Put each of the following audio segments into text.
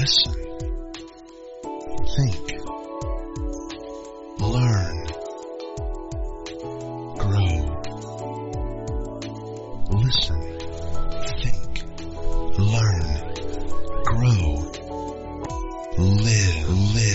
Listen. Think. Learn. Grow. Listen. Think. Learn. Grow. Live.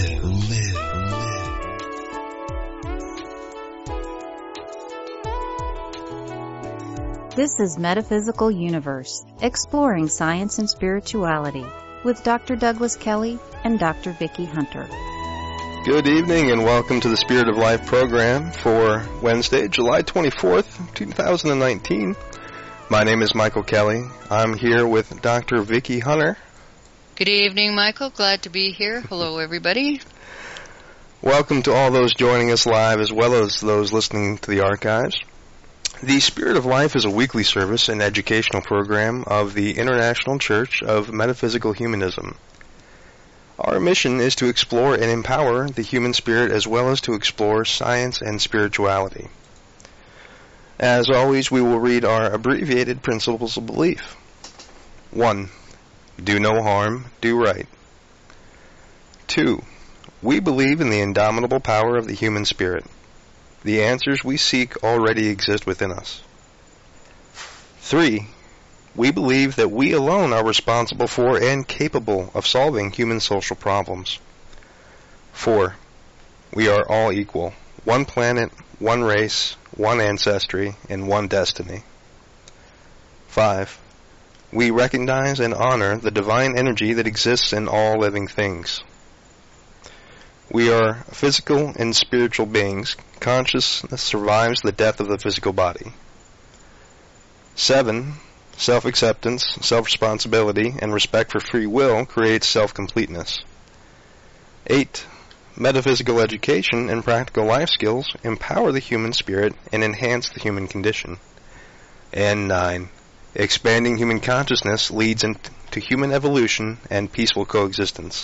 This is Metaphysical Universe, exploring science and spirituality, with Dr. Douglas Kelly and Dr. Vicki Hunter. Good evening and welcome to the Spirit of Life program for Wednesday, July 24th, 2019. My name is Michael Kelly. I'm here with Dr. Vicki Hunter. Good evening, Michael. Glad to be here. Hello, everybody. Welcome to all those joining us live as well as those listening to the archives. The Spirit of Life is a weekly service and educational program of the International Church of Metaphysical Humanism. Our mission is to explore and empower the human spirit as well as to explore science and spirituality. As always, we will read our abbreviated principles of belief. 1. Do no harm, do right. 2. We believe in the indomitable power of the human spirit. The answers we seek already exist within us. 3. We believe that we alone are responsible for and capable of solving human social problems. 4. We are all equal. One planet, one race, one ancestry, and one destiny. 5. We recognize and honor the divine energy that exists in all living things. We are physical and spiritual beings. Consciousness survives the death of the physical body. 7. Self-acceptance, self-responsibility, and respect for free will creates self-completeness. 8. Metaphysical education and practical life skills empower the human spirit and enhance the human condition. And 9. Expanding human consciousness leads into human evolution and peaceful coexistence.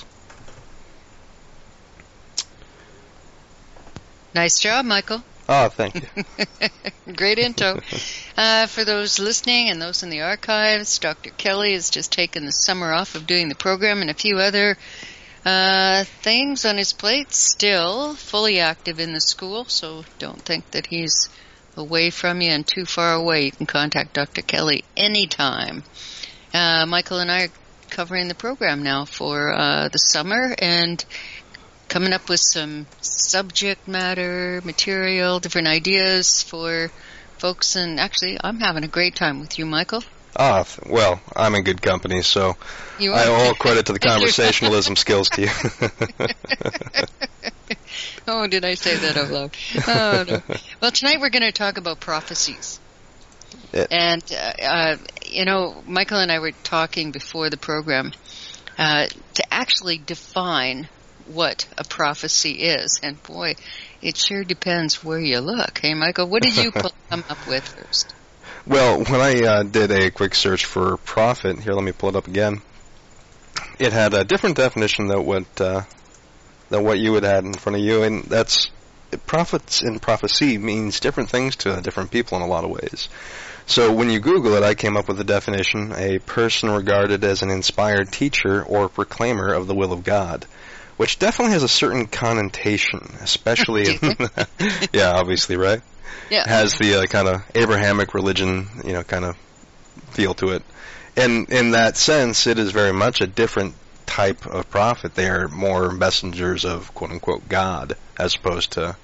Nice job, Michael. Oh, thank you. Great intro. For those listening and those in the archives, Dr. Kelly has just taken the summer off of doing the program and a few other things on his plate. Still fully active in the school, so don't think that he's away from you and too far away. You can contact Dr. Kelly anytime. Michael and I are covering the program now for the summer and coming up with some subject matter, material, different ideas for folks. And actually, I'm having a great time with you, Michael. Well, I'm in good company, so I owe all credit to the conversationalism skills to you. Oh, did I say that out loud? Oh, no. Well, tonight we're going to talk about prophecies. Yeah. And, Michael and I were talking before the program to actually define what a prophecy is. And boy, it sure depends where you look. Hey, Michael, what did you come up with first? Well, when I did a quick search for prophet, here, let me pull it up again. It had a different definition than what you had had in front of you, and that's prophets and prophecy means different things to different people in a lot of ways. So when you Google it, I came up with the definition: a person regarded as an inspired teacher or proclaimer of the will of God. Which definitely has a certain connotation, especially yeah, obviously, right? Yeah. It has the kind of Abrahamic religion, kind of feel to it. And in that sense, it is very much a different type of prophet. They are more messengers of quote-unquote God as opposed to,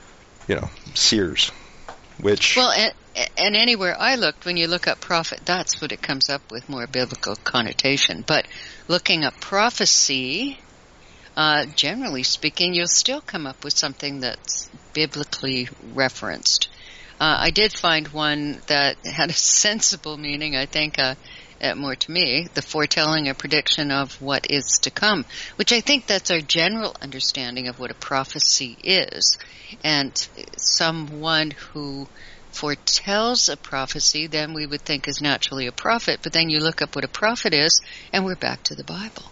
seers, which... Well, and anywhere I looked, when you look up prophet, that's what it comes up with, more biblical connotation. But looking up prophecy... generally speaking, you'll still come up with something that's biblically referenced. I did find one that had a sensible meaning, I think, more to me, the foretelling or prediction of what is to come, which I think that's our general understanding of what a prophecy is. And someone who foretells a prophecy, then we would think is naturally a prophet, but then you look up what a prophet is, and we're back to the Bible.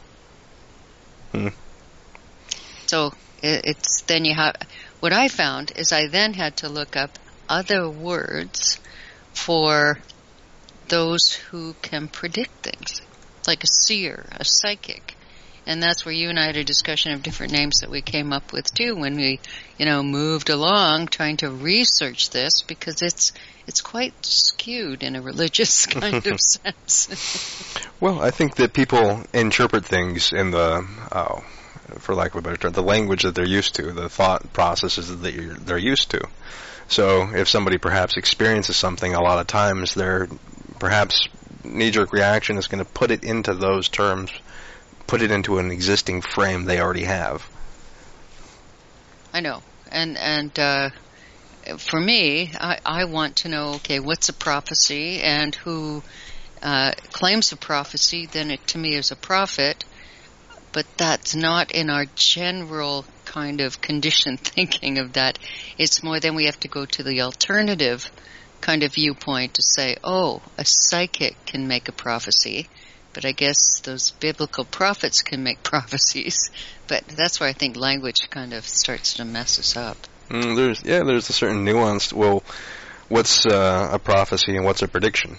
So it's then you have, what I found is I then had to look up other words for those who can predict things, like a seer, a psychic. And that's where you and I had a discussion of different names that we came up with too when we, moved along trying to research this, because it's quite skewed in a religious kind of sense. Well, I think that people interpret things in the, for lack of a better term, the language that they're used to, the thought processes that they're used to. So if somebody perhaps experiences something, a lot of times their perhaps knee-jerk reaction is going to put it into those terms, put it into an existing frame they already have. I know. And for me, I want to know, okay, what's a prophecy, and who claims a prophecy, then it to me is a prophet. But that's not in our general kind of conditioned thinking of that. It's more than we have to go to the alternative kind of viewpoint to say, oh, a psychic can make a prophecy, but I guess those biblical prophets can make prophecies. But that's where I think language kind of starts to mess us up. There's a certain nuance. Well, what's a prophecy and what's a prediction?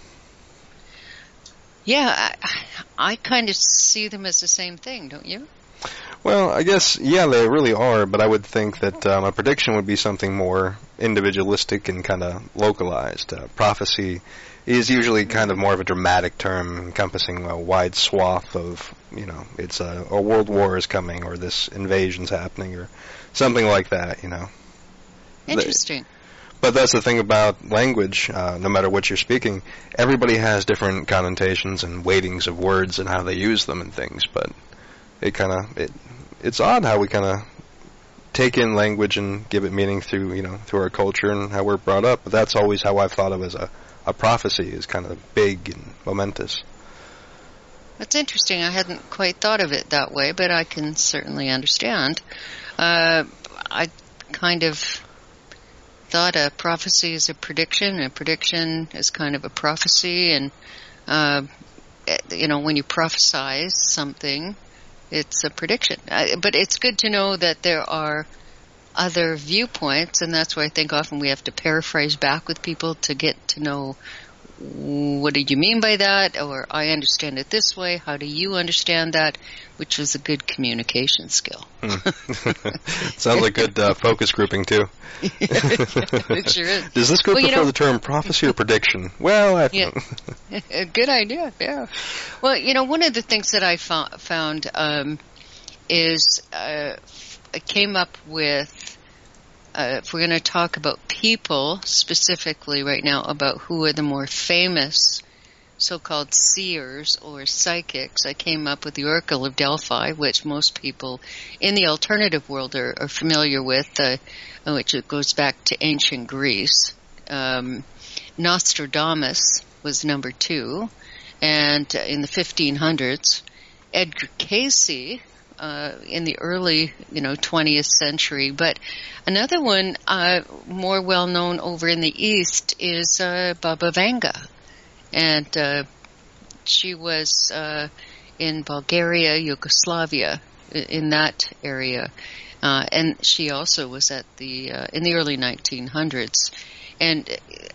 Yeah, I kind of see them as the same thing, don't you? Well, I guess, yeah, they really are, but I would think that a prediction would be something more individualistic and kind of localized. Prophecy is usually kind of more of a dramatic term encompassing a wide swath of, it's a world war is coming, or this invasion's happening, or something like that, Interesting. But that's the thing about language. No matter what you're speaking, everybody has different connotations and weightings of words and how they use them and things. But it's odd how we kind of take in language and give it meaning through our culture and how we're brought up. But that's always how I've thought of as a prophecy, is kind of big and momentous. That's interesting. I hadn't quite thought of it that way, but I can certainly understand. I kind of thought a prophecy is a prediction, and a prediction is kind of a prophecy, and when you prophesize something, it's a prediction. But it's good to know that there are other viewpoints, and that's why I think often we have to paraphrase back with people to get to know, what did you mean by that? Or I understand it this way. How do you understand that? Which is a good communication skill. Sounds like good focus grouping, too. It sure is. Does this group prefer the term prophecy or prediction? Well, Good idea, yeah. Well, one of the things that I found is I came up with, if we're going to talk about people specifically right now, about who are the more famous so-called seers or psychics, I came up with the Oracle of Delphi, which most people in the alternative world are familiar with, which goes back to ancient Greece. Nostradamus was number 2, and in the 1500s, Edgar Cayce in the early, 20th century. But another one more well known over in the East is Baba Vanga, and she was in Bulgaria, Yugoslavia, in that area, and she also was at in the early 1900s. And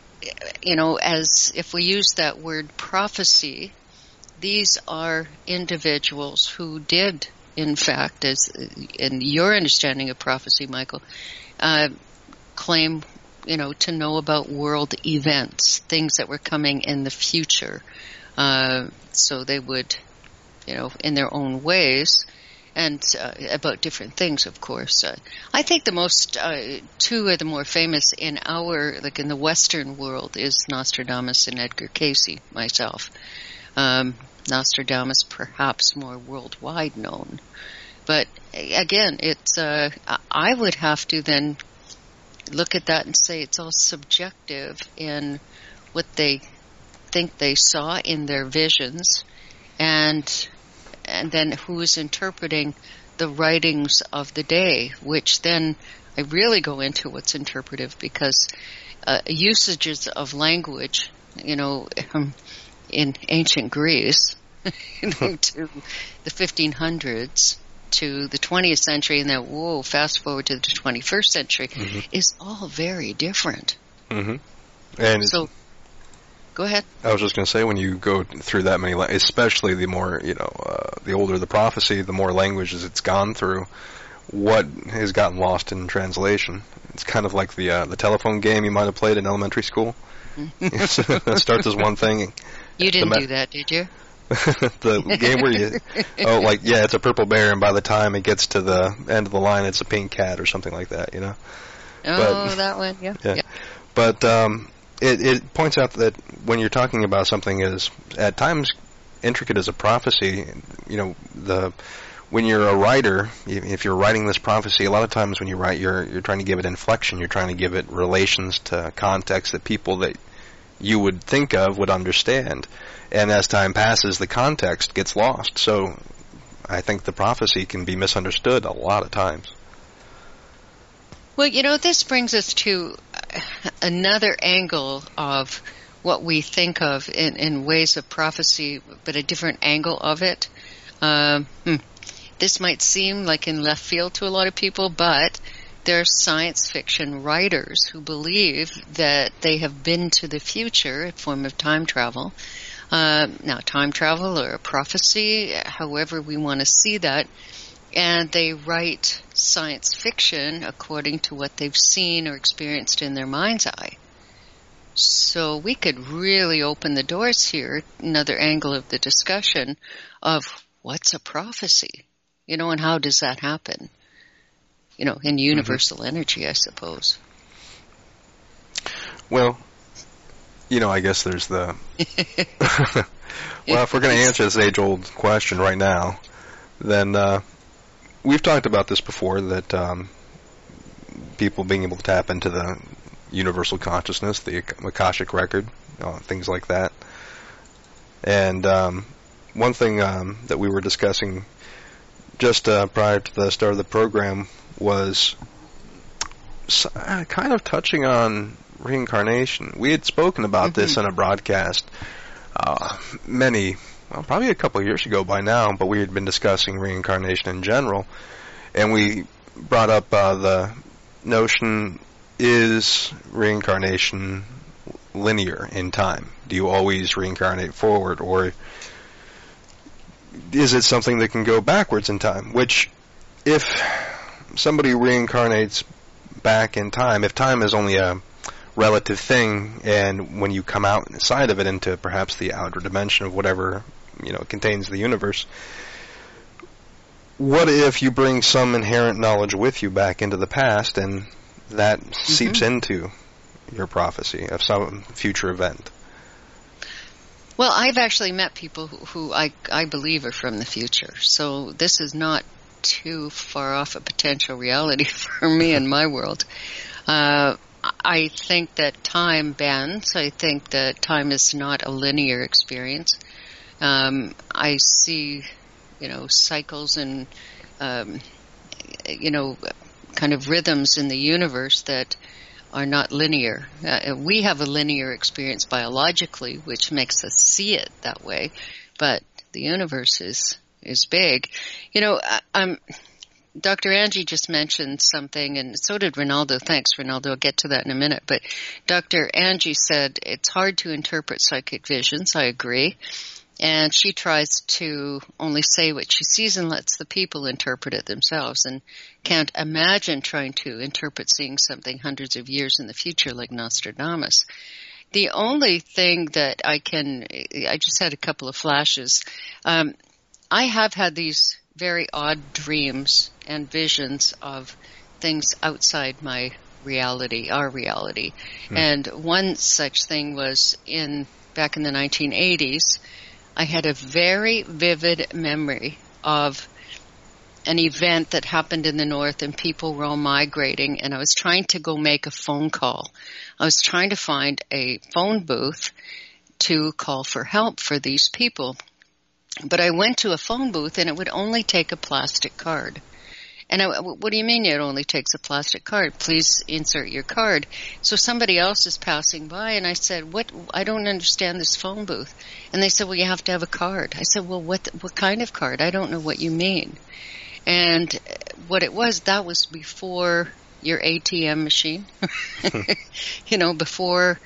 as if we use that word prophecy, these are individuals who did, in fact, as in your understanding of prophecy, Michael, claim, to know about world events, things that were coming in the future. So they would, in their own ways, and about different things, of course. I think the most, 2 are the more famous in in the Western world, is Nostradamus and Edgar Cayce, myself. Nostradamus perhaps more worldwide known. But again, it's I would have to then look at that and say it's all subjective in what they think they saw in their visions, and then who is interpreting the writings of the day, which then I really go into what's interpretive, because usages of language, in ancient Greece to the 1500s to the 20th century, and then fast forward to the 21st century, is all very different. Mm-hmm. And so, Go ahead. I was just going to say, when you go through that many, especially the more, the older the prophecy, the more languages it's gone through, what has gotten lost in translation. It's kind of like the telephone game you might have played in elementary school. It starts as one thing. You didn't do that, did you? The game where it's a purple bear, and by the time it gets to the end of the line, it's a pink cat or something like that, Oh, that one, yeah. But it points out that when you're talking about something as at times intricate as a prophecy, when you're a writer, if you're writing this prophecy, a lot of times when you write, you're trying to give it inflection, you're trying to give it relations to context that people that you would think of would understand. And as time passes, the context gets lost. So I think the prophecy can be misunderstood a lot of times. Well, this brings us to another angle of what we think of in ways of prophecy, but a different angle of it. This might seem like in left field to a lot of people, but there are science fiction writers who believe that they have been to the future, a form of time travel. Now, time travel or a prophecy, however we want to see that, and they write science fiction according to what they've seen or experienced in their mind's eye. So we could really open the doors here, another angle of the discussion of what's a prophecy, and how does that happen, in universal energy, I suppose. Well, I guess there's the... Well, if we're going to answer this age-old question right now, then we've talked about this before, that people being able to tap into the universal consciousness, the Akashic record, things like that. And one thing that we were discussing just prior to the start of the program was kind of touching on reincarnation. We had spoken about this in a broadcast probably a couple of years ago by now, but we had been discussing reincarnation in general, and we brought up the notion, is reincarnation linear in time? Do you always reincarnate forward, or is it something that can go backwards in time? Which, if somebody reincarnates back in time, if time is only a relative thing, and when you come outside of it into perhaps the outer dimension of whatever contains the universe, what if you bring some inherent knowledge with you back into the past, and that seeps into your prophecy of some future event? Well, I've actually met people who I believe are from the future, so this is not too far off a potential reality for me in my world. I think that time bends. I think that time is not a linear experience. I see, cycles and, kind of rhythms in the universe that are not linear. We have a linear experience biologically, which makes us see it that way, but the universe is big. Dr. Angie just mentioned something, and so did Ronaldo. Thanks, Ronaldo. I'll get to that in a minute. But Dr. Angie said it's hard to interpret psychic visions. I agree. And she tries to only say what she sees and lets the people interpret it themselves, and can't imagine trying to interpret seeing something hundreds of years in the future like Nostradamus. The only thing that I just had a couple of flashes. I have had these very odd dreams and visions of things outside my reality, our reality. And one such thing was back in the 1980s, I had a very vivid memory of an event that happened in the north, and people were all migrating, and I was trying to go make a phone call. I was trying to find a phone booth to call for help for these people. But I went to a phone booth, and it would only take a plastic card. And what do you mean it only takes a plastic card? Please insert your card. So somebody else is passing by, and I said, "What? I don't understand this phone booth." And they said, "Well, you have to have a card." I said, "Well, what kind of card? I don't know what you mean." And what it was, that was before your ATM machine, before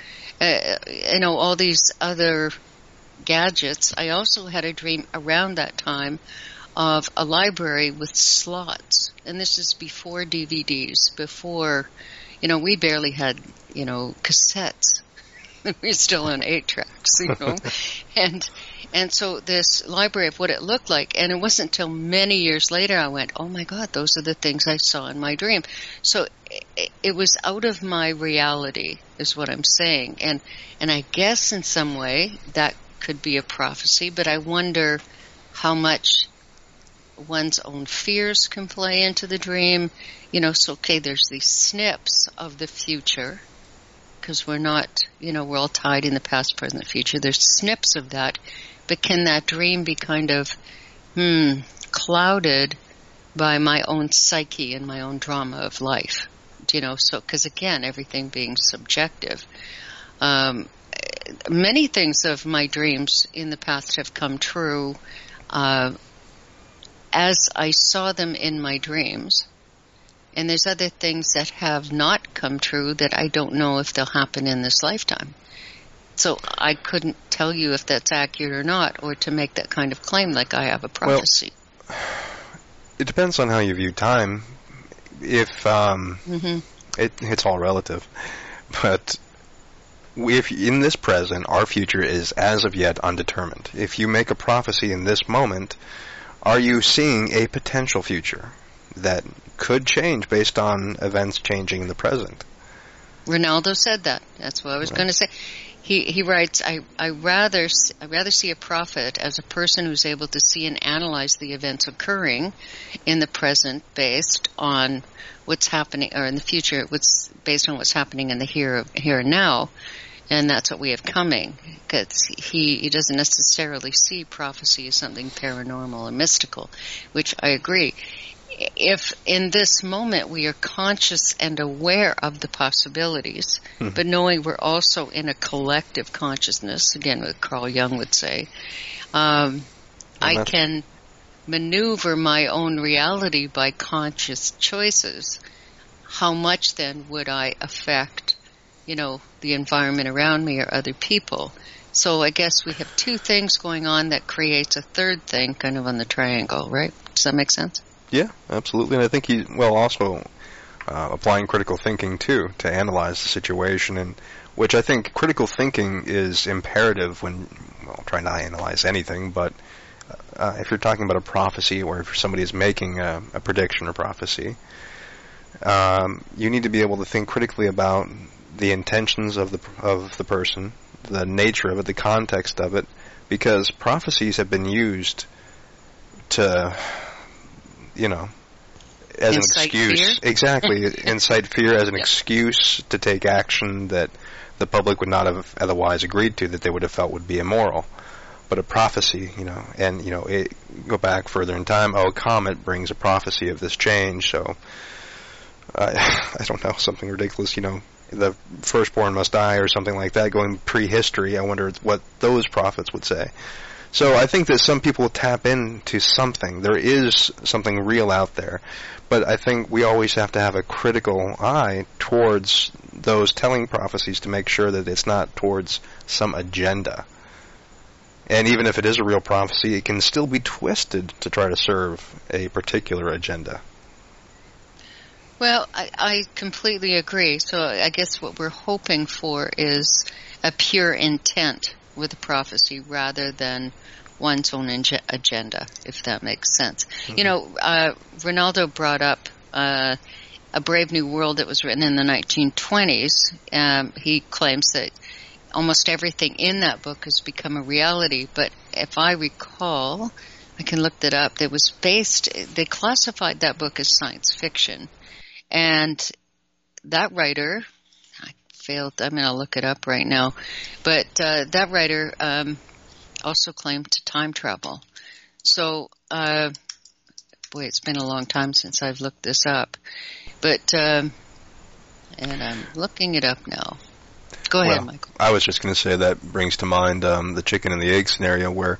all these other gadgets. I also had a dream around that time of a library with slots. And this is before DVDs, before, we barely had, cassettes. We're still on 8-tracks, And so this library of what it looked like, and it wasn't until many years later I went, oh my God, those are the things I saw in my dream. So it was out of my reality, is what I'm saying. And I guess in some way that could be a prophecy, but I wonder how much one's own fears can play into the dream. So okay, there's these snips of the future, because we're not, we're all tied in the past, present, future. There's snips of that. But can that dream be kind of, clouded by my own psyche and my own drama of life? So, because again, everything being subjective. Many things of my dreams in the past have come true, as I saw them in my dreams. And there's other things that have not come true that I don't know if they'll happen in this lifetime. So I couldn't tell you if that's accurate or not, or to make that kind of claim like I have a prophecy. Well, it depends on how you view time. If it's all relative. But if in this present, our future is as of yet undetermined. If you make a prophecy in this moment, are you seeing a potential future that could change based on events changing in the present? Ronaldo said that. That's what I was going to say. He writes, I rather see a prophet as a person who's able to see and analyze the events occurring in the present based on what's happening, or in the future, based on what's happening in the here and now. And that's what we have coming. Because he doesn't necessarily see prophecy as something paranormal or mystical, which I agree. If in this moment we are conscious and aware of the possibilities, but knowing we're also in a collective consciousness, again, what Carl Jung would say, I can maneuver my own reality by conscious choices. How much then would I affect, the environment around me or other people? So I guess we have two things going on that creates a third thing kind of on the triangle, right? Does that make sense? Yeah, absolutely. And I think also applying critical thinking, too, to analyze the situation, and which I think critical thinking is imperative when, trying to analyze anything, but if you're talking about a prophecy, or if somebody is making a prediction or prophecy, you need to be able to think critically about the intentions of the person, the nature of it, the context of it, because prophecies have been used to, as incite an excuse. Fear? Exactly. Incite fear as an excuse to take action that the public would not have otherwise agreed to, that they would have felt would be immoral. But a prophecy, go back further in time, a comet brings a prophecy of this change, so I don't know, something ridiculous, the firstborn must die or something like that, going prehistory. I wonder what those prophets would say. So I think that some people tap into something. There is something real out there. But I think we always have to have a critical eye towards those telling prophecies to make sure that it's not towards some agenda. And even if it is a real prophecy, it can still be twisted to try to serve a particular agenda. Well, I completely agree. So I guess what we're hoping for is a pure intent with a prophecy rather than one's own agenda, if that makes sense. Ronaldo brought up A Brave New World that was written in the 1920s. He claims that almost everything in that book has become a reality, but if I recall, I can look that up, they classified that book as science fiction. And that writer, I'll look it up right now, but that writer also claimed to time travel. So, it's been a long time since I've looked this up, but and I'm looking it up now. Go ahead, Michael. I was just going to say that brings to mind the chicken and the egg scenario where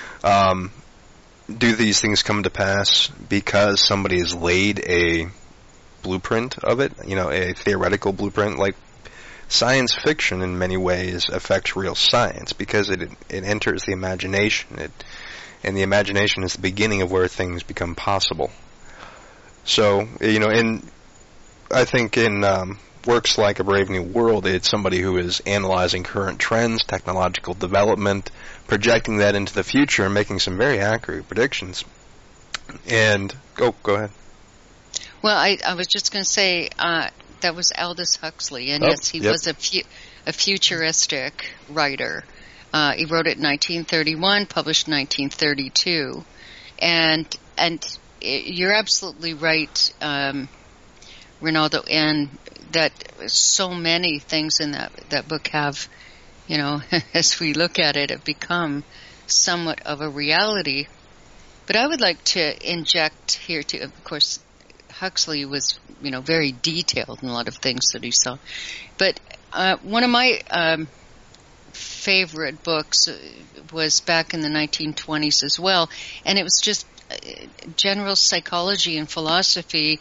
do these things come to pass because somebody has laid a blueprint of it, a theoretical blueprint, like science fiction in many ways affects real science because it enters the imagination. And the imagination is the beginning of where things become possible. So, I think in works like A Brave New World, it's somebody who is analyzing current trends, technological development, projecting that into the future, and making some very accurate predictions. And, go ahead. Well, I was just going to say, that was Aldous Huxley, and yes, he was a futuristic writer. He wrote it in 1931, published in 1932, and you're absolutely right, Ronaldo, and that so many things in that book have, as we look at it, have become somewhat of a reality. But I would like to inject here too. Of course, Huxley was, very detailed in a lot of things that he saw. But one of my favorite books was back in the 1920s as well, and it was just general psychology and philosophy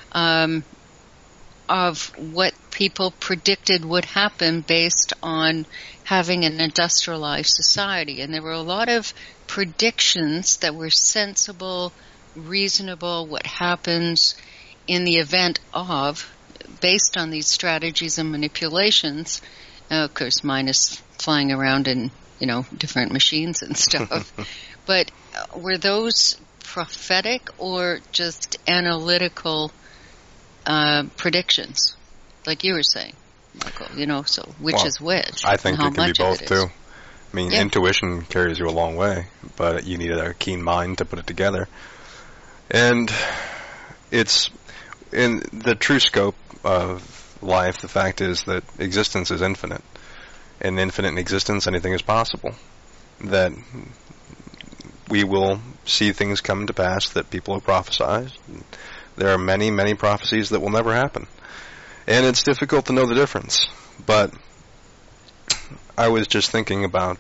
of what people predicted would happen based on having an industrialized society. And there were a lot of predictions that were sensible, reasonable, what happens in the event of, based on these strategies and manipulations. Of course, minus flying around in, different machines and stuff. But were those prophetic or just analytical predictions, like you were saying, Michael? So which is which? I think it can be both too. I mean, intuition carries you a long way, but you need a keen mind to put it together. And it's in the true scope of life. The fact is that existence is infinite. In infinite existence, anything is possible. That we will see things come to pass that people have prophesied. There are many, many prophecies that will never happen. And it's difficult to know the difference. But I was just thinking about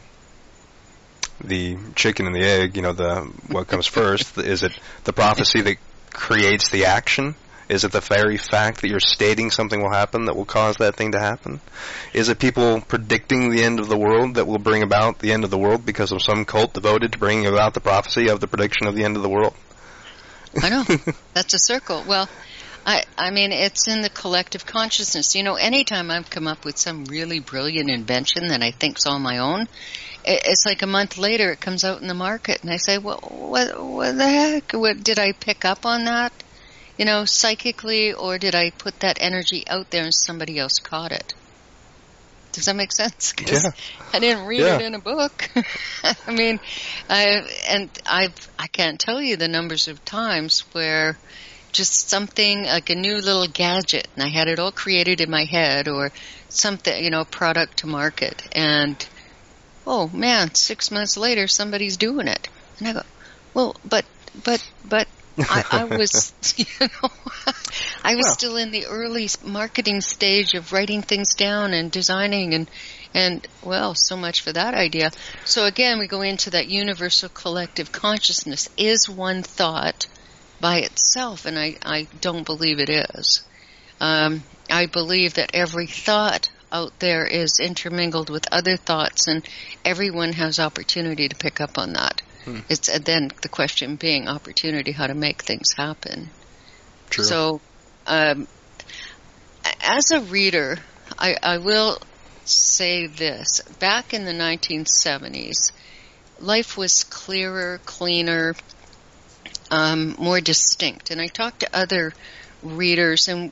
the chicken and the egg, what comes first. Is it the prophecy that creates the action? Is it the very fact that you're stating something will happen that will cause that thing to happen? Is it people predicting the end of the world that will bring about the end of the world because of some cult devoted to bringing about the prophecy of the prediction of the end of the world? I know. That's a circle. Well, I mean, it's in the collective consciousness. Anytime I've come up with some really brilliant invention that I think's all my own, it's like a month later it comes out in the market, and I say, well, what the heck? Did I pick up on that? Psychically, or did I put that energy out there and somebody else caught it? Does that make sense? 'Cause I didn't read it in a book. I mean, I can't tell you the numbers of times where just something like a new little gadget, and I had it all created in my head, or something, product to market, and oh man, 6 months later somebody's doing it, and I go, well, but. I was, I was still in the early marketing stage of writing things down and designing and well, so much for that idea. So again, we go into that universal collective consciousness. Is one thought by itself? And I don't believe it is. I believe that every thought out there is intermingled with other thoughts, and everyone has opportunity to pick up on that. It's then the question being opportunity, how to make things happen. True. So, as a reader, I will say this. Back in the 1970s, life was clearer, cleaner, more distinct. And I talked to other readers, and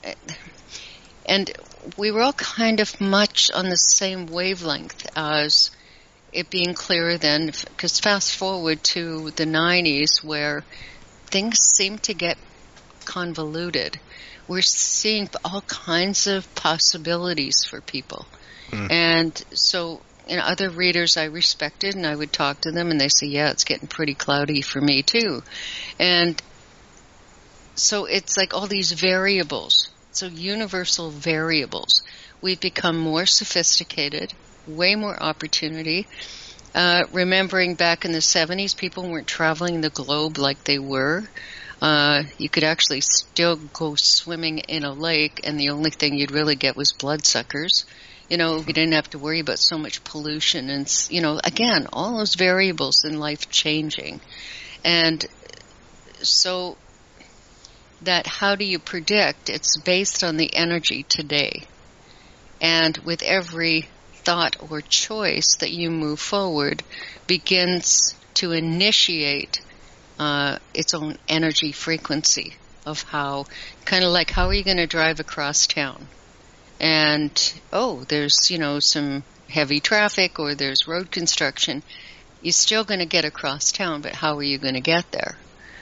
we were all kind of much on the same wavelength as it being clearer then, because fast forward to the 90s where things seem to get convoluted. We're seeing all kinds of possibilities for people. And so, other readers I respected, and I would talk to them, and they say, yeah, it's getting pretty cloudy for me too. And so it's like all these variables, so universal variables. We've become more sophisticated, way more opportunity. Remembering back in the 70s, people weren't traveling the globe like they were. You could actually still go swimming in a lake, and the only thing you'd really get was bloodsuckers. You didn't have to worry about so much pollution and, again, all those variables in life changing. And so that how do you predict? It's based on the energy today. And with every thought or choice that you move forward begins to initiate its own energy frequency of how are you going to drive across town? And, there's, some heavy traffic or there's road construction. You're still going to get across town, but how are you going to get there?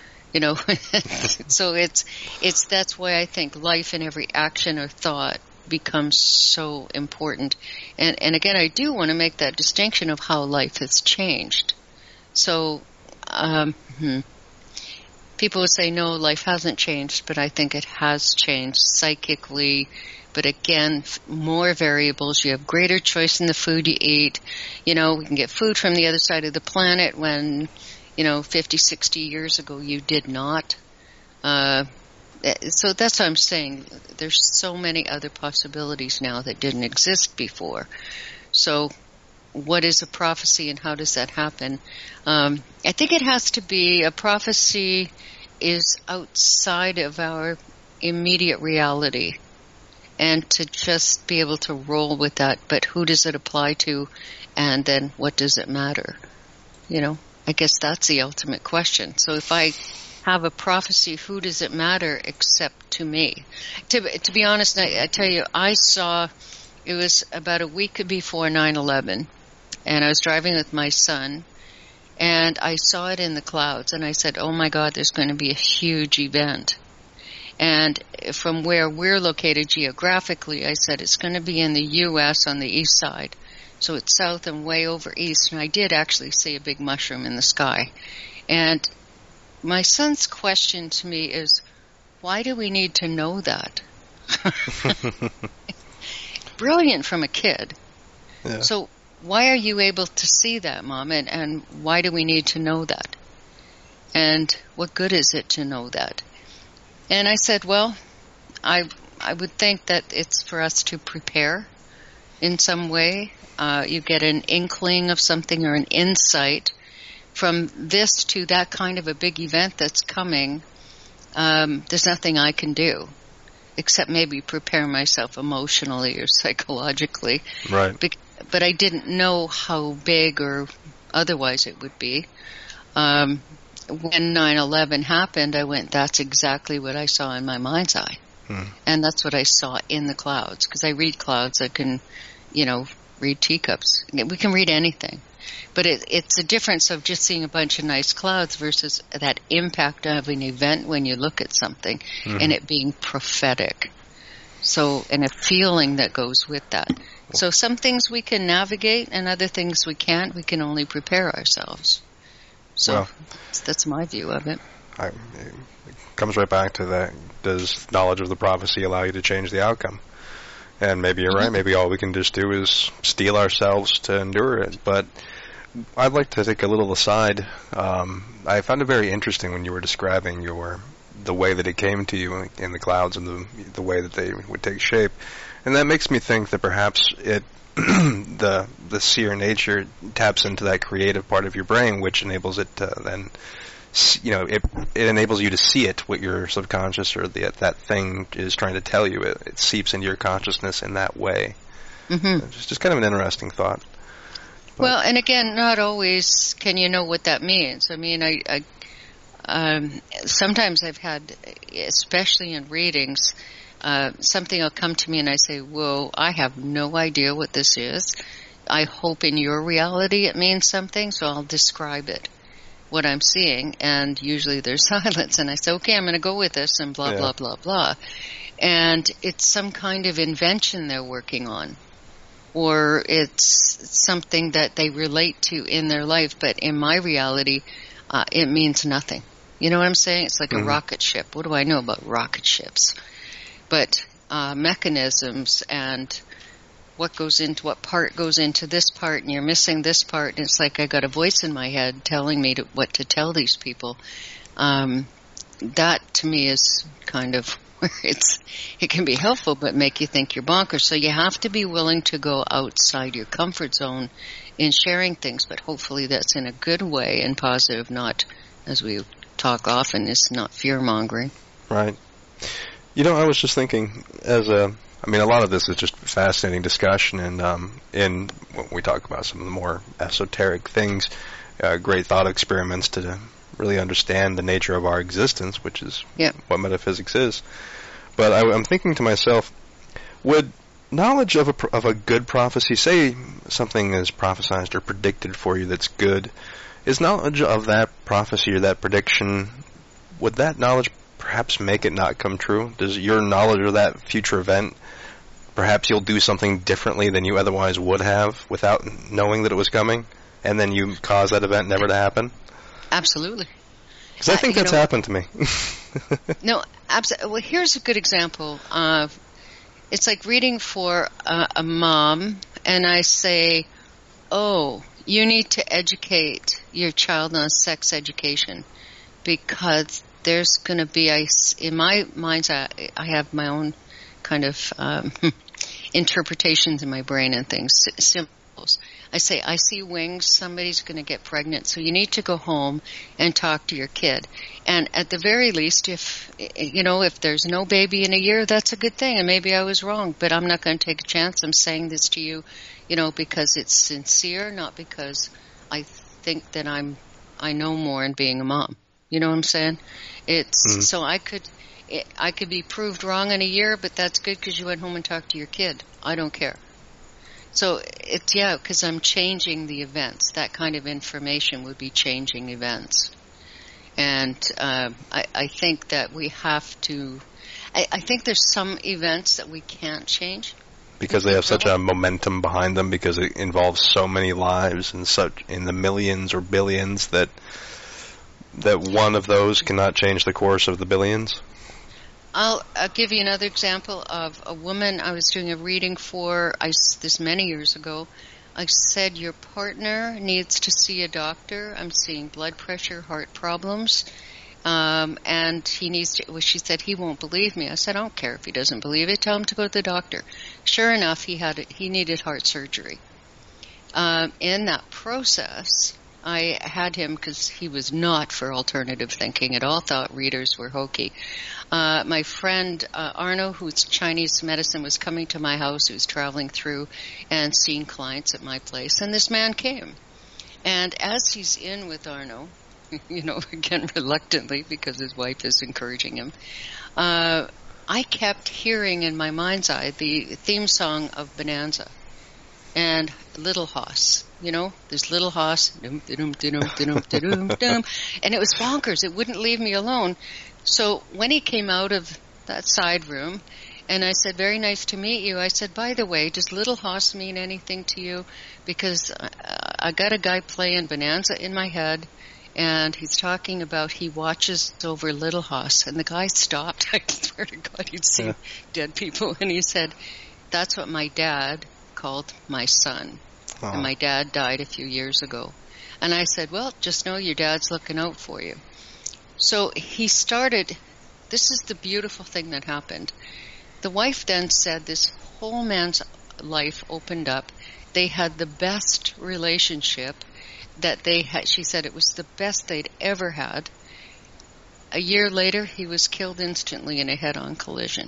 So that's why I think life in every action or thought becomes so important. And again, I do want to make that distinction of how life has changed. So, people would say, no, life hasn't changed, but I think it has changed psychically. But again, more variables. You have greater choice in the food you eat. We can get food from the other side of the planet when, 50, 60 years ago you did not. So that's what I'm saying. There's so many other possibilities now that didn't exist before. So what is a prophecy and how does that happen? I think it has to be, a prophecy is outside of our immediate reality, and to just be able to roll with that. But who does it apply to, and then what does it matter? I guess that's the ultimate question. So if I have a prophecy, who does it matter except to me? To be honest, I tell you, I saw, it was about a week before 9/11, and I was driving with my son, and I saw it in the clouds, and I said, oh my God, there's going to be a huge event. And from where we're located geographically, I said it's going to be in the U.S. on the east side. So it's south and way over east, and I did actually see a big mushroom in the sky. And my son's question to me is, why do we need to know that? Brilliant from a kid. Yeah. So why are you able to see that, Mom? And why do we need to know that? And what good is it to know that? And I said, well, I would think that it's for us to prepare in some way. You get an inkling of something or an insight from this to that kind of a big event that's coming. There's nothing I can do except maybe prepare myself emotionally or psychologically. Right. But I didn't know how big or otherwise it would be. When 9/11 happened, I went, that's exactly what I saw in my mind's eye. And that's what I saw in the clouds. Because I read clouds, I can, read teacups. We can read anything. But it's a difference of just seeing a bunch of nice clouds versus that impact of an event when you look at something and it being prophetic. So, and a feeling that goes with that. So some things we can navigate and other things we can't. We can only prepare ourselves. So that's my view of it. It comes right back to that. Does knowledge of the prophecy allow you to change the outcome? And maybe you're right. Maybe all we can just do is steel ourselves to endure it. But I'd like to take a little aside. I found it very interesting when you were describing the way that it came to you in the clouds and the way that they would take shape. And that makes me think that perhaps the seer nature taps into that creative part of your brain, which enables it to then, it enables you to see it, what your subconscious or that thing is trying to tell you. It seeps into your consciousness in that way. Mm-hmm. It's just kind of an interesting thought. Well, and again, not always can you know what that means. I mean, sometimes I've had, especially in readings, something will come to me and I say, whoa, I have no idea what this is. I hope in your reality it means something, so I'll describe it, what I'm seeing, and usually there's silence, and I say, okay, I'm going to go with this, and blah, blah, blah, blah. And it's some kind of invention they're working on, or it's something that they relate to in their life, but in my reality, it means nothing. You know what I'm saying? It's like a rocket ship. What do I know about rocket ships? But mechanisms and what part goes into this part, and you're missing this part, and it's like I got a voice in my head telling me what to tell these people. that to me is kind of where it can be helpful, but make you think you're bonkers. So you have to be willing to go outside your comfort zone in sharing things, but hopefully that's in a good way and positive, not, as we talk often, is not fear-mongering. Right. I was just thinking, a lot of this is just fascinating discussion, and when we talk about some of the more esoteric things, great thought experiments to really understand the nature of our existence, which is what metaphysics is. But I'm thinking to myself, would knowledge of a good prophecy, say something is prophesied or predicted for you that's good, is knowledge of that prophecy or that prediction, would that knowledge perhaps make it not come true? Does your knowledge of that future event, perhaps you'll do something differently than you otherwise would have without knowing that it was coming, and then you cause that event never to happen? Absolutely. Because I think that's happened to me. No, absolutely. Well, here's a good example. It's like reading for a mom, and I say, oh, you need to educate your child on sex education, because there's going to be, in my mind's eye, I have my own kind of interpretations in my brain and things, symbols. I say, I see wings, somebody's going to get pregnant, so you need to go home and talk to your kid. And at the very least, if there's no baby in a year, that's a good thing, and maybe I was wrong, but I'm not going to take a chance. I'm saying this to you, because it's sincere, not because I think that I know more in being a mom. You know what I'm saying? It's so I could be proved wrong in a year, but that's good because you went home and talked to your kid. I don't care. So because I'm changing the events. That kind of information would be changing events. And I think that we have to. I think there's some events that we can't change because they have such a momentum behind them, because it involves so many lives and such in the millions or billions that one of those cannot change the course of the billions. I'll give you another example of a woman I was doing a reading for this many years ago. I said, your partner needs to see a doctor. I'm seeing blood pressure, heart problems, and he needs to. Well, she said, he won't believe me. I said, I don't care if he doesn't believe it. Tell him to go to the doctor. Sure enough, he needed heart surgery. In that process, I had him, because he was not for alternative thinking at all, thought readers were hokey. My friend Arno, who's Chinese medicine, was coming to my house. He was traveling through and seeing clients at my place, and this man came. And as he's in with Arno, again reluctantly because his wife is encouraging him, I kept hearing in my mind's eye the theme song of Bonanza and Little Hoss. This Little Hoss, and it was bonkers. It wouldn't leave me alone. So when he came out of that side room, and I said, very nice to meet you, I said, by the way, does Little Hoss mean anything to you? Because I got a guy playing Bonanza in my head, and he's talking about he watches over Little Hoss. And the guy stopped. I swear to God, he'd seen dead people. And he said, that's what my dad called my son. Oh. And my dad died a few years ago. And I said, well, just know your dad's looking out for you. So he started, this is the beautiful thing that happened. The wife then said this whole man's life opened up. They had the best relationship that they had. She said it was the best they'd ever had. A year later, he was killed instantly in a head-on collision.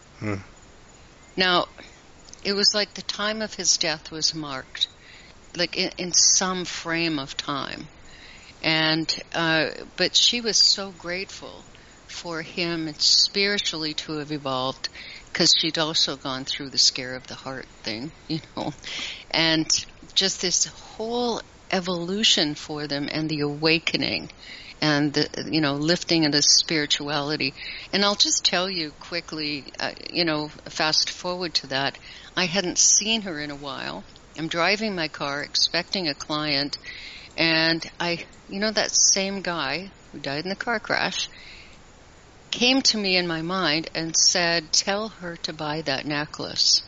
Now, it was like the time of his death was marked, like in some frame of time. And but she was so grateful for him spiritually to have evolved, because she'd also gone through the scare of the heart thing, and just this whole evolution for them, and the awakening, and the lifting into spirituality. And I'll just tell you quickly, fast forward to that, I hadn't seen her in a while. I'm driving my car, expecting a client, and that same guy who died in the car crash came to me in my mind and said, tell her to buy that necklace.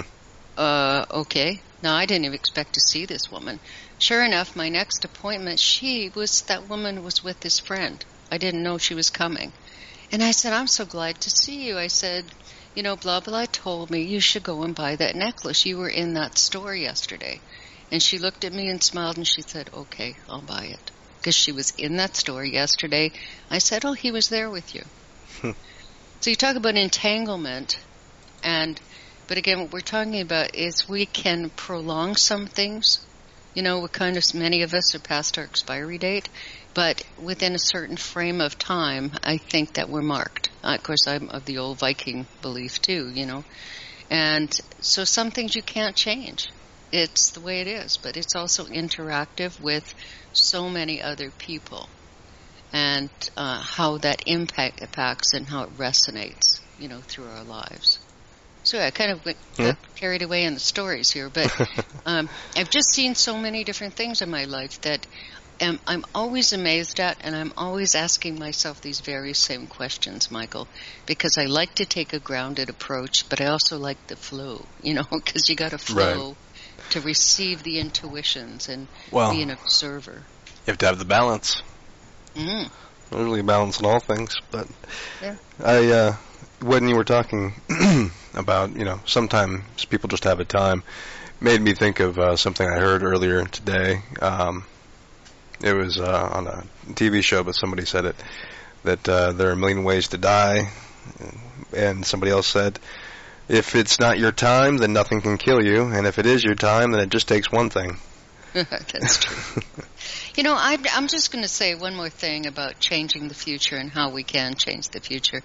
Okay. Now, I didn't even expect to see this woman. Sure enough, my next appointment, that woman was with his friend. I didn't know she was coming. And I said, I'm so glad to see you. I said, blah, blah, told me you should go and buy that necklace. You were in that store yesterday. And she looked at me and smiled and she said, okay, I'll buy it. Because she was in that store yesterday. I said, oh, he was there with you. So you talk about entanglement, but again, what we're talking about is we can prolong some things. Many of us are past our expiry date, but within a certain frame of time, I think that we're marked. Of course, I'm of the old Viking belief too, And so some things you can't change. It's the way it is, but it's also interactive with so many other people and how that impacts and how it resonates, through our lives. So I kind of got carried away in the stories here, but I've just seen so many different things in my life that I'm always amazed at, and I'm always asking myself these very same questions, Michael, because I like to take a grounded approach, but I also like the flow, because you got to flow to receive the intuitions and be an observer. You have to have the balance. There's really balance in all things, but when you were talking about, sometimes people just have a time, made me think of something I heard earlier today. It was on a TV show, but somebody said it, that there are a million ways to die, and somebody else said, if it's not your time, then nothing can kill you, and if it is your time, then it just takes one thing. That's true. I'm just going to say one more thing about changing the future and how we can change the future.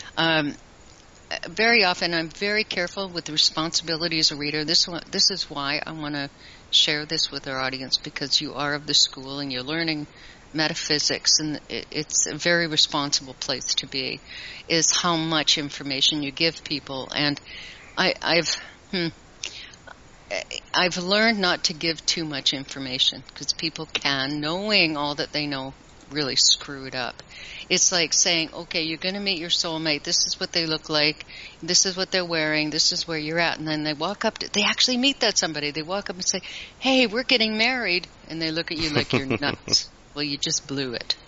Very often, I'm very careful with the responsibility as a reader. This is why I want to share this with our audience, because you are of the school and you're learning metaphysics, and it's a very responsible place to be, is how much information you give people. And I've learned not to give too much information, because people can, knowing all that they know, really screw it up. It's like saying, okay, you're going to meet your soulmate. This is what they look like. This is what they're wearing. This is where you're at. And then they walk up they actually meet that somebody. They walk up and say, hey, we're getting married. And they look at you like you're nuts. Well, you just blew it.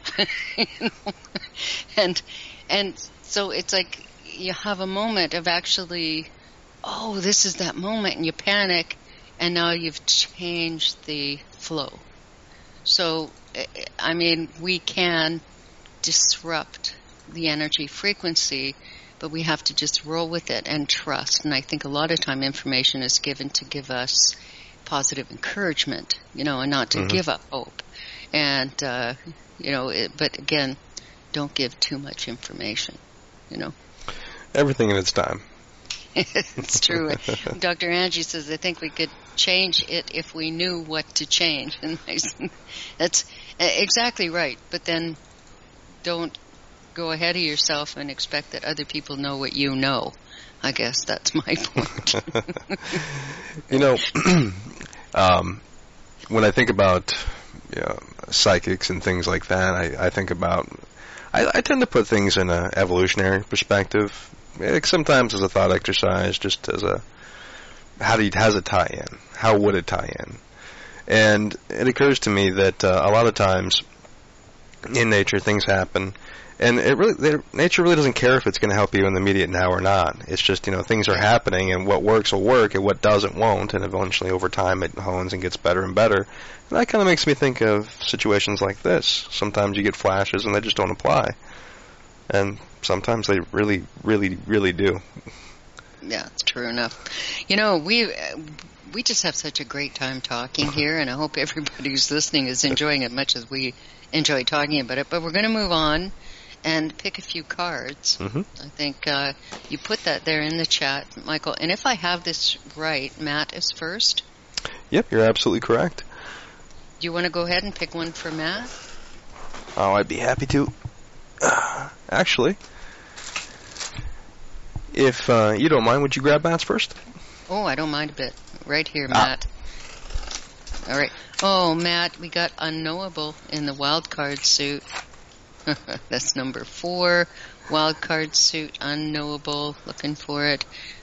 And so it's like you have a moment of actually, oh, this is that moment, and you panic, and now you've changed the flow. So, we can disrupt the energy frequency, but we have to just roll with it and trust. And I think a lot of time information is given to give us positive encouragement, and not to give up hope. And, but again, don't give too much information, Everything in its time. It's true. Dr. Angie says, I think we could change it if we knew what to change. And that's exactly right. But then don't go ahead of yourself and expect that other people know what you know. I guess that's my point. When I think about psychics and things like that, I think about, I tend to put things in an evolutionary perspective. Sometimes as a thought exercise, just as how does it tie in? How would it tie in? And it occurs to me that a lot of times in nature things happen, and nature really doesn't care if it's going to help you in the immediate now or not. It's just, things are happening, and what works will work, and what doesn't won't, and eventually over time it hones and gets better and better. And that kind of makes me think of situations like this. Sometimes you get flashes and they just don't apply. And sometimes they really, really, really do. Yeah, it's true enough. We just have such a great time talking here, and I hope everybody who's listening is enjoying it much as we enjoy talking about it. But we're going to move on and pick a few cards. I think you put that there in the chat, Michael. And if I have this right, Matt is first? Yep, you're absolutely correct. Do you want to go ahead and pick one for Matt? Oh, I'd be happy to. Actually, if you don't mind, would you grab Matt's first? Oh, I don't mind a bit. Right here, Matt. All right. Oh, Matt, we got unknowable in the wild card suit. That's number 4. Wild card suit, unknowable, looking for it.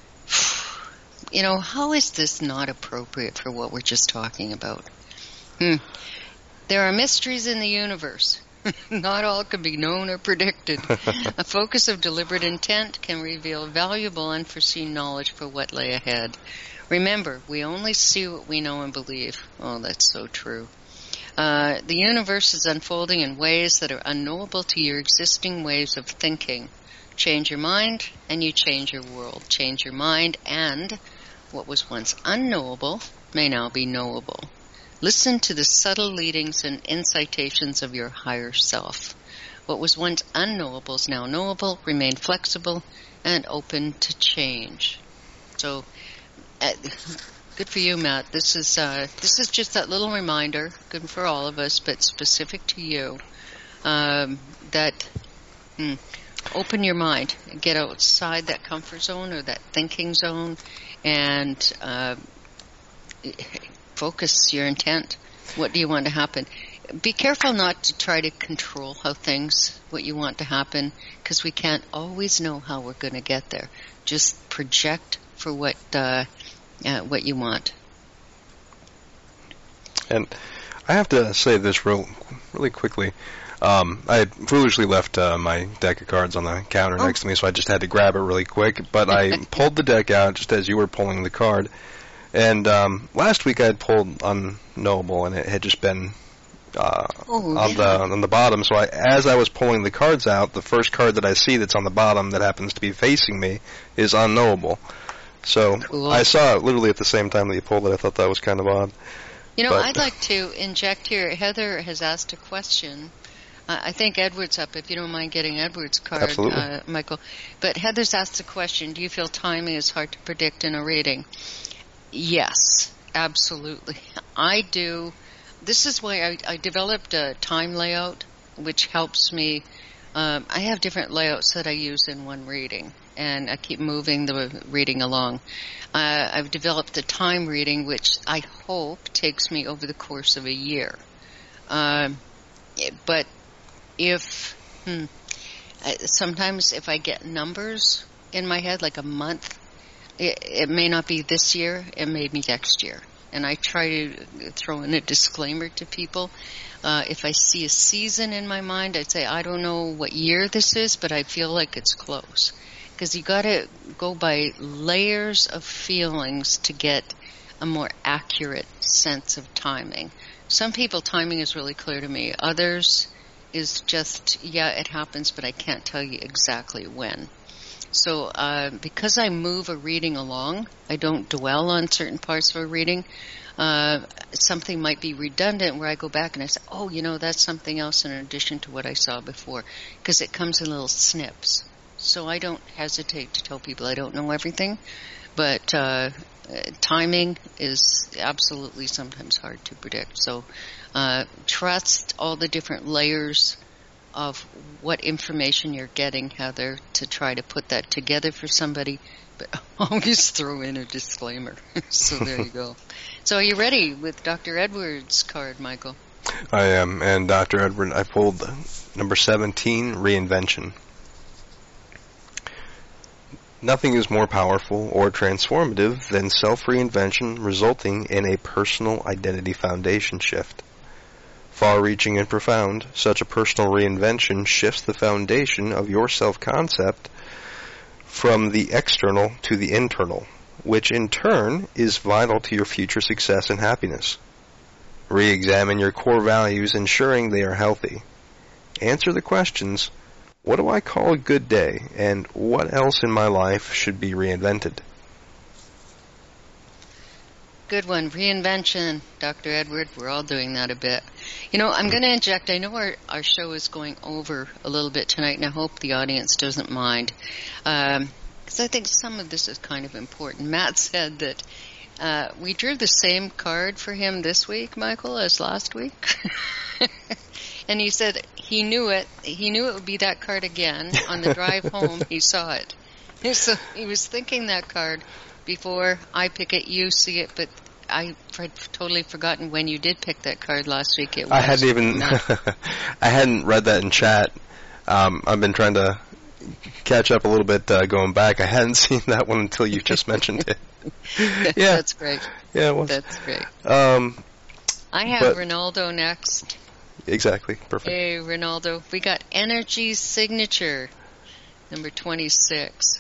How is this not appropriate for what we're just talking about? There are mysteries in the universe. Not all can be known or predicted. A focus of deliberate intent can reveal valuable unforeseen knowledge for what lay ahead. Remember, we only see what we know and believe. Oh, that's so true. The universe is unfolding in ways that are unknowable to your existing ways of thinking. Change your mind, and you change your world. Change your mind, and what was once unknowable may now be knowable. Listen to the subtle leadings and incitations of your higher self. What was once unknowable is now knowable. Remain flexible and open to change. So, good for you, Matt. This is just that little reminder, good for all of us, but specific to you, that open your mind, get outside that comfort zone or that thinking zone, and focus your intent. What do you want to happen? Be careful not to try to control what you want to happen, because we can't always know how we're going to get there. Just project for what you want. And I have to say this really quickly. I had foolishly left my deck of cards on the counter next to me, so I just had to grab it really quick. But I pulled the deck out just as you were pulling the card. And last week I had pulled Unknowable, and it had just been on the bottom. So as I was pulling the cards out, the first card that I see that's on the bottom that happens to be facing me is Unknowable. So cool. I saw it literally at the same time that you pulled it. I thought that was kind of odd. I'd like to inject here. Heather has asked a question. I think Edward's up, if you don't mind getting Edward's card, Michael. But Heather's asked a question. Do you feel timing is hard to predict in a reading? Yes, absolutely. I do. This is why I developed a time layout, which helps me. I have different layouts that I use in one reading, and I keep moving the reading along. I've developed a time reading, which I hope takes me over the course of a year. But sometimes if I get numbers in my head, like a month, it may not be this year, it may be next year. And I try to throw in a disclaimer to people. If I see a season in my mind, I'd say, I don't know what year this is, but I feel like it's close. Because you got to go by layers of feelings to get a more accurate sense of timing. Some people, timing is really clear to me. Others is just, it happens, but I can't tell you exactly when. So because I move a reading along, I don't dwell on certain parts of a reading. Something might be redundant where I go back and I say, that's something else in addition to what I saw before, because it comes in little snips. So I don't hesitate to tell people I don't know everything, but timing is absolutely sometimes hard to predict. So trust all the different layers of what information you're getting, Heather, to try to put that together for somebody, but always throw in a disclaimer. So there you go. So are you ready with Dr. Edwards' card, Michael? I am, and Dr. Edward, I pulled number 17, Reinvention. Nothing is more powerful or transformative than self-reinvention resulting in a personal identity foundation shift. Far-reaching and profound, such a personal reinvention shifts the foundation of your self-concept from the external to the internal, which in turn is vital to your future success and happiness. Re-examine your core values, ensuring they are healthy. Answer the questions, what do I call a good day, and what else in my life should be reinvented? Good one. Reinvention, Dr. Edward. We're all doing that a bit. I'm going to inject. I know our show is going over a little bit tonight, and I hope the audience doesn't mind, because I think some of this is kind of important. Matt said that we drew the same card for him this week, Michael, as last week. And he said he knew it. He knew it would be that card again. On the drive home, he saw it. So he was thinking that card before I pick it, you see it, but I had totally forgotten when you did pick that card last week. It was I hadn't even I hadn't read that in chat. I've been trying to catch up a little bit going back. I hadn't seen that one until you just mentioned it. Yeah, that's great. Yeah, it was. That's great. I have Ronaldo next. Exactly. Perfect. Hey, Ronaldo. We got energy signature, number 26.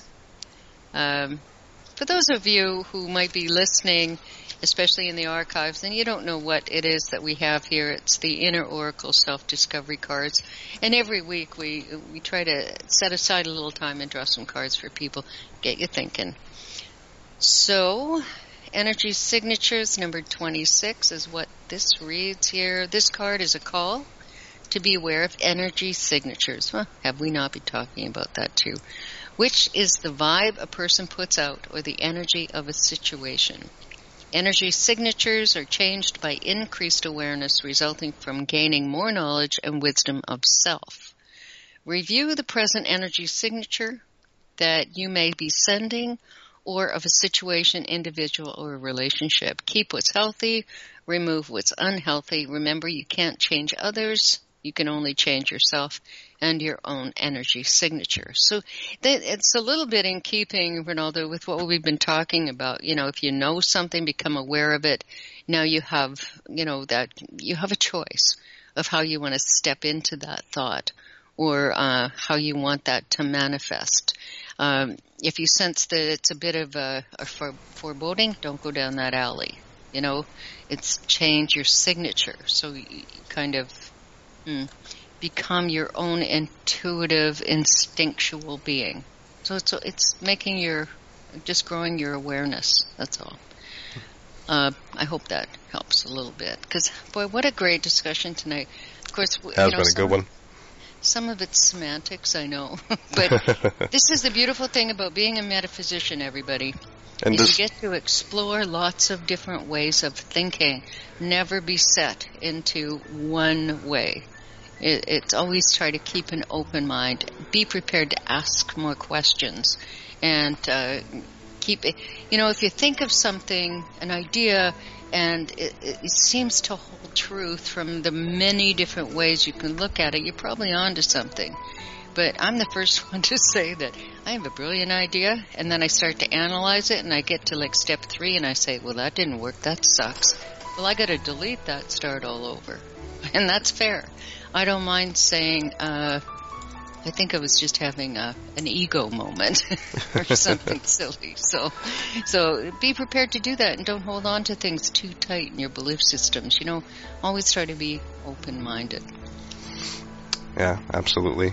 For those of you who might be listening, especially in the archives, and you don't know what it is that we have here, it's the Inner Oracle Self-Discovery cards. And every week we try to set aside a little time and draw some cards for people, get you thinking. So, energy signatures, number 26 is what this reads here. This card is a call to be aware of energy signatures. Well, have we not been talking about that too? Which is the vibe a person puts out or the energy of a situation. Energy signatures are changed by increased awareness resulting from gaining more knowledge and wisdom of self. Review the present energy signature that you may be sending or of a situation, individual, or a relationship. Keep what's healthy, remove what's unhealthy. Remember, you can't change others. You can only change yourself and your own energy signature. So it's a little bit in keeping, Ronaldo, with what we've been talking about. You know, if you know something, become aware of it. Now you have, that you have a choice of how you want to step into that thought or how you want that to manifest. If you sense that it's a bit of a foreboding, don't go down that alley. It's change your signature. So you kind of become your own intuitive, instinctual being. So it's making just growing your awareness. That's all. I hope that helps a little bit. Because, boy, what a great discussion tonight. Of course, has been a good one. Some of it's semantics, I know. But this is the beautiful thing about being a metaphysician, everybody. And you get to explore lots of different ways of thinking. Never be set into one way. It's always try to keep an open mind. Be prepared to ask more questions. And keep it. If you think of something, an idea, and it seems to hold truth from the many different ways you can look at it, you're probably onto something. But I'm the first one to say that I have a brilliant idea, and then I start to analyze it, and I get to step 3, and I say, well, that didn't work, that sucks. Well, I got to delete that, start all over. And that's fair. I don't mind saying, I think I was just having an ego moment or something silly. So be prepared to do that, and don't hold on to things too tight in your belief systems. Always try to be open-minded. Yeah, absolutely.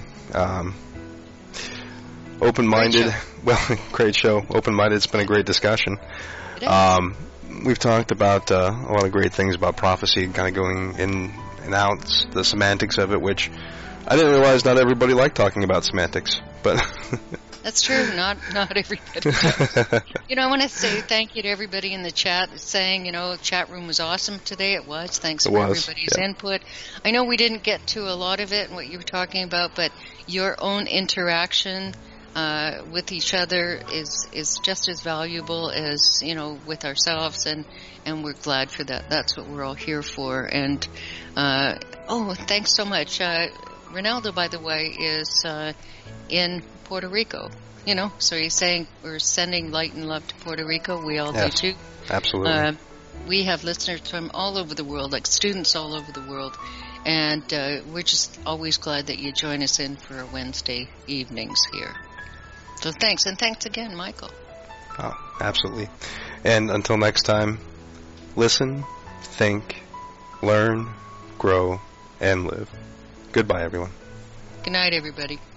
Open-minded. Well, great show. Open-minded. It's been a great discussion. We've talked about a lot of great things about prophecy, kind of going in and out, the semantics of it, which I didn't realize not everybody liked talking about semantics, but that's true. Not everybody does. I want to say thank you to everybody in the chat saying, chat room was awesome today. It was. Thanks for everybody's input. I know we didn't get to a lot of it and what you were talking about, but your own interaction with each other is just as valuable as, with ourselves, and we're glad for that. That's what we're all here for. And, thanks so much. Ronaldo, by the way, is in Puerto Rico, so he's saying we're sending light and love to Puerto Rico. We all do too. Absolutely. We have listeners from all over the world, like students all over the world, and we're just always glad that you join us in for our Wednesday evenings here. So thanks, and thanks again, Michael. Oh, absolutely. And until next time, listen, think, learn, grow, and live. Goodbye, everyone. Good night, everybody.